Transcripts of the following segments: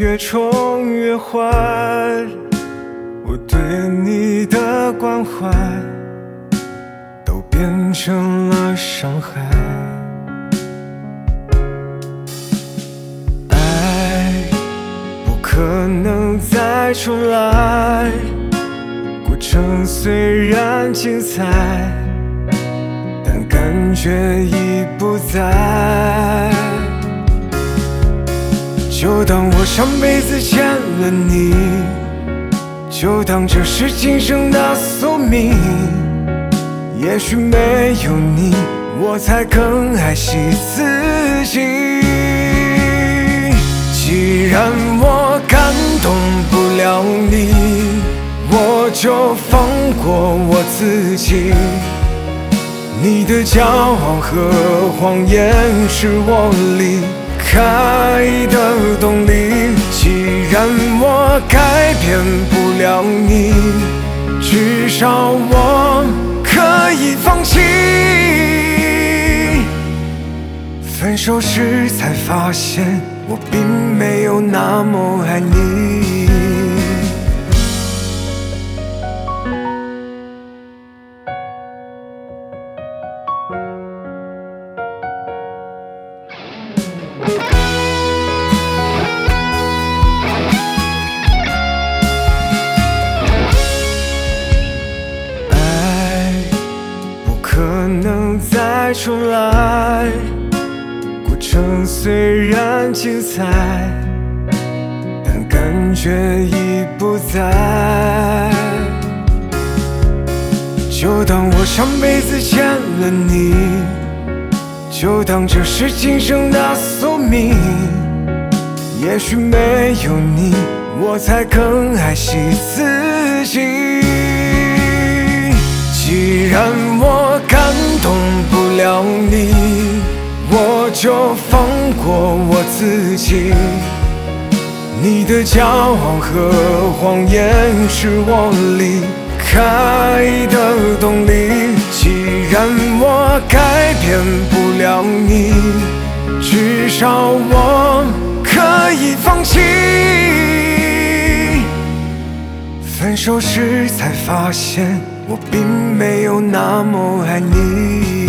越宠越坏，我对你的关怀都变成了伤害。爱不可能再重来，过程虽然精彩，但感觉已不在。就当我上辈子欠了你，就当这是今生的宿命。也许没有你，我才更爱惜自己。既然我感动不了你，我就放过我自己。你的骄傲和谎言是我离开的动力。既然我改变不了你，至少我可以放弃。分手时才发现，我并没有那么爱你。可能再重来，过程虽然精彩，但感觉已不在。就当我上辈子欠了你，就当这是今生的宿命。也许没有你，我才更爱惜自己。既然我感动不了你，我就放过我自己。你的骄傲和谎言是我离开的动力。既然我改变不了你，至少我可以放弃。分手时才发现，我并没有那么爱你。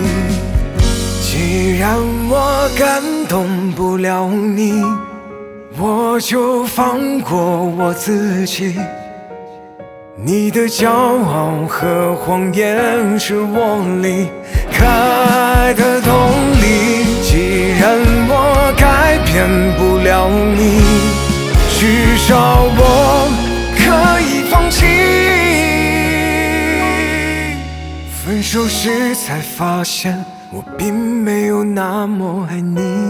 既然我感动不了你，我就放过我自己。你的骄傲和谎言是我离开的动力。既然我改变不了你，至少我可以放弃。分手时才发现，我并没有那么爱你。